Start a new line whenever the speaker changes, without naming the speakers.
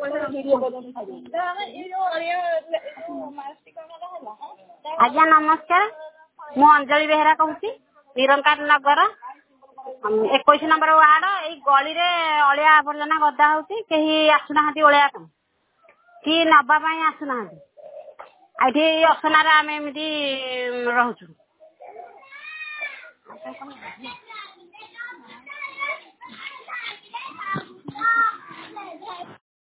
ଆଜ୍ଞା ନମସ୍କାର ମୁଁ ଅଞ୍ଜଳି ବେହେରା କହୁଛି ନିରଙ୍କାର ନଗର 21 ନମ୍ବର ୱାର୍ଡ ଏଇ ଗଳିରେ ଅଳିଆ ଆବର୍ଜନା ଗଦା ହଉଛି କେହି ଆସୁନାହାନ୍ତି ଓଳେଇବା ପାଇଁ କି ନବା ପାଇଁ ଆସୁନାହାନ୍ତି ଏଠି ଅସନାରେ ଆମେ ଏମିତି ରହୁଛୁ।